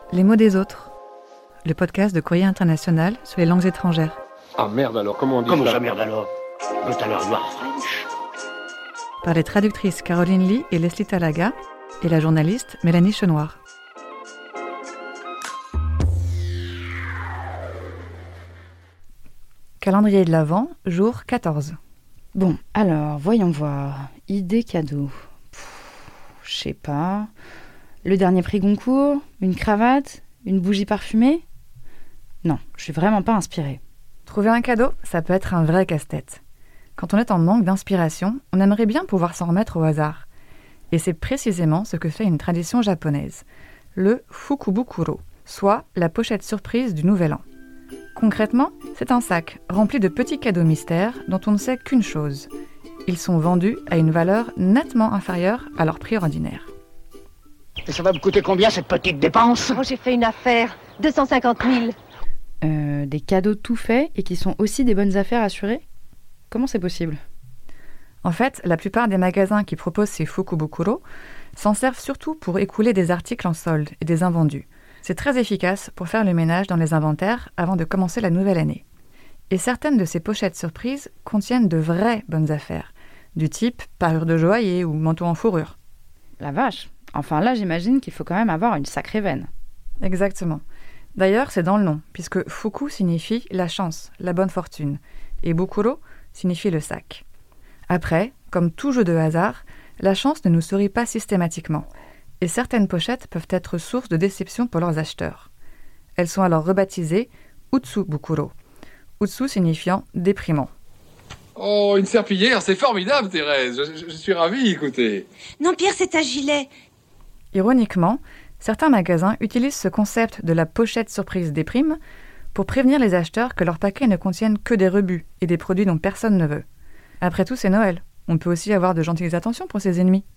Les mots des autres, le podcast de Courrier International sur les langues étrangères. Ah merde alors, comment on dit Comment ça ça merde alors? But alors you are French? Par les traductrices Caroline Lee et Leslie Talaga et la journaliste Mélanie Chenoir. Calendrier de l'Avent, jour 14. Bon, alors, voyons voir. Idée cadeau. Je sais pas. Le dernier prix Goncourt? Une cravate? Une bougie parfumée? Non, je suis vraiment pas inspirée. Trouver un cadeau, ça peut être un vrai casse-tête. Quand on est en manque d'inspiration, on aimerait bien pouvoir s'en remettre au hasard. Et c'est précisément ce que fait une tradition japonaise, le Fukubukuro, soit la pochette surprise du Nouvel An. Concrètement, c'est un sac rempli de petits cadeaux mystères dont on ne sait qu'une chose. Ils sont vendus à une valeur nettement inférieure à leur prix ordinaire. Et ça va me coûter combien cette petite dépense? Oh, j'ai fait une affaire. 250 000. Des cadeaux tout faits et qui sont aussi des bonnes affaires assurées? Comment c'est possible? En fait, la plupart des magasins qui proposent ces Fukubukuro s'en servent surtout pour écouler des articles en solde et des invendus. C'est très efficace pour faire le ménage dans les inventaires avant de commencer la nouvelle année. Et certaines de ces pochettes surprises contiennent de vraies bonnes affaires, du type parure de joaillier ou manteau en fourrure. La vache! Enfin là, j'imagine qu'il faut quand même avoir une sacrée veine. Exactement. D'ailleurs, c'est dans le nom, puisque Fuku signifie la chance, la bonne fortune, et Bukuro signifie le sac. Après, comme tout jeu de hasard, la chance ne nous sourit pas systématiquement, et certaines pochettes peuvent être source de déception pour leurs acheteurs. Elles sont alors rebaptisées Utsu Bukuro, Utsu signifiant déprimant. Oh, une serpillière, c'est formidable Thérèse, je suis ravi, écoutez. Non, Pierre, c'est un gilet. Ironiquement, certains magasins utilisent ce concept de la pochette surprise déprime pour prévenir les acheteurs que leurs paquets ne contiennent que des rebuts et des produits dont personne ne veut. Après tout, c'est Noël. On peut aussi avoir de gentilles attentions pour ses ennemis.